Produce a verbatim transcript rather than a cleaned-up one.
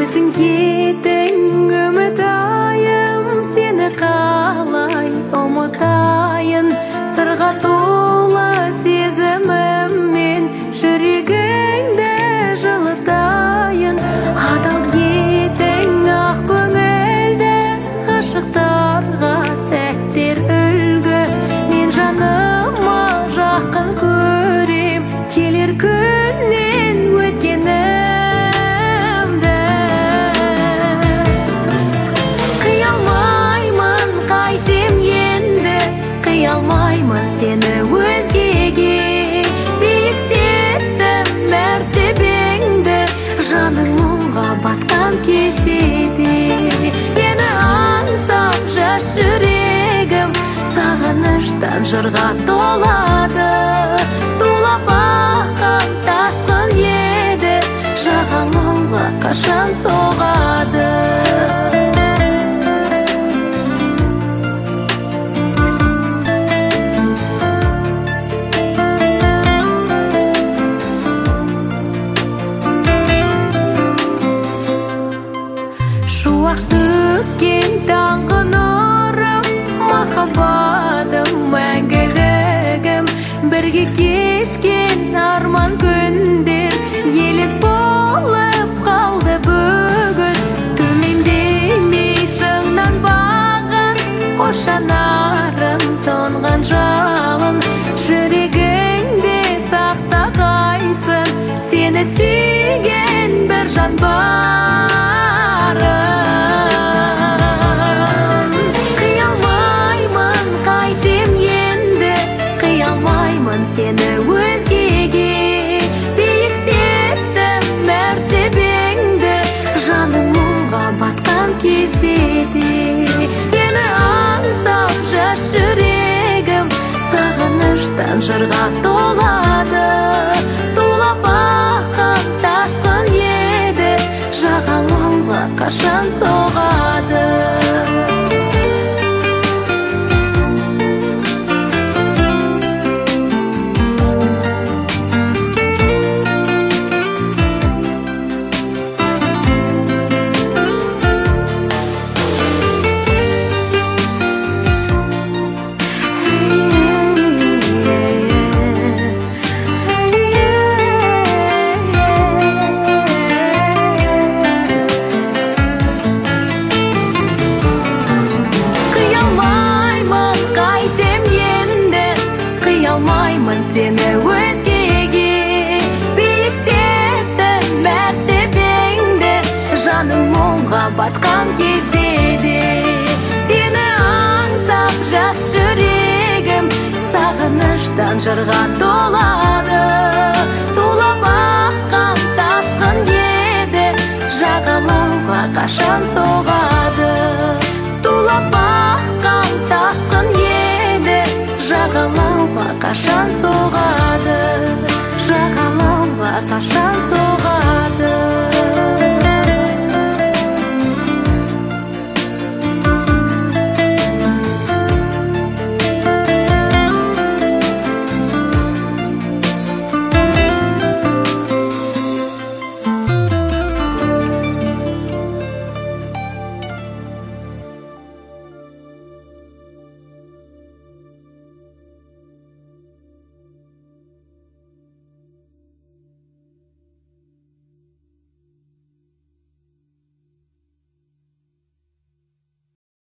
өзің едің үміт айым, сені қалай ұмытайын. Сырға толы сезіміммен жүрегіңді жылытайын. Адал едің ақ көңілді, ғашықтарға сәттер үлгі. Мен жаныма жақын көрем, келер күннен өткенімді. Қиялмаймын қайтем енді, қиялмаймын сені өзгеге. Биіктетті мәртебеңді, жаның мұңға батқан кезде де. Сені аңсап жас жүрегім, сағыныштан жырға толады. Тулап аққан тасқын еді, жағалауға қашан соғады. Шуақ төккен таңғы нұрым, махаббатым мәңгілігім. Бірге кешкен арман күндер елес болып қалды бүгін. Төмендемей шыңнан бағын, қос жанарым тұнған жалын. Жүрегіңде сақтағайсың, сені сүйген бір жан барым. Қиялмаймын қайтем енді, қиялмаймын сені өзгеге. Биіктетті мәртебеңді, жаның мұңға батқан кезде де. Сені аңсап жас жүрегім, сағыныштан жырға толады. Тулап аққан тасқын еді, жағалауға қашан соғады. Қиялмаймын сені өзгеге. Биіктетті мәртебеңді, жаның мұңға батқан кезде де. Сені аңсап жас жүрегім, сағыныштан жырға толады. Тулап аққан тасқын еді, жағалауға қашан соғады. Тулап аққан тасқын еді, жағалауға қашан соғады. Жағалауға қашан соғады.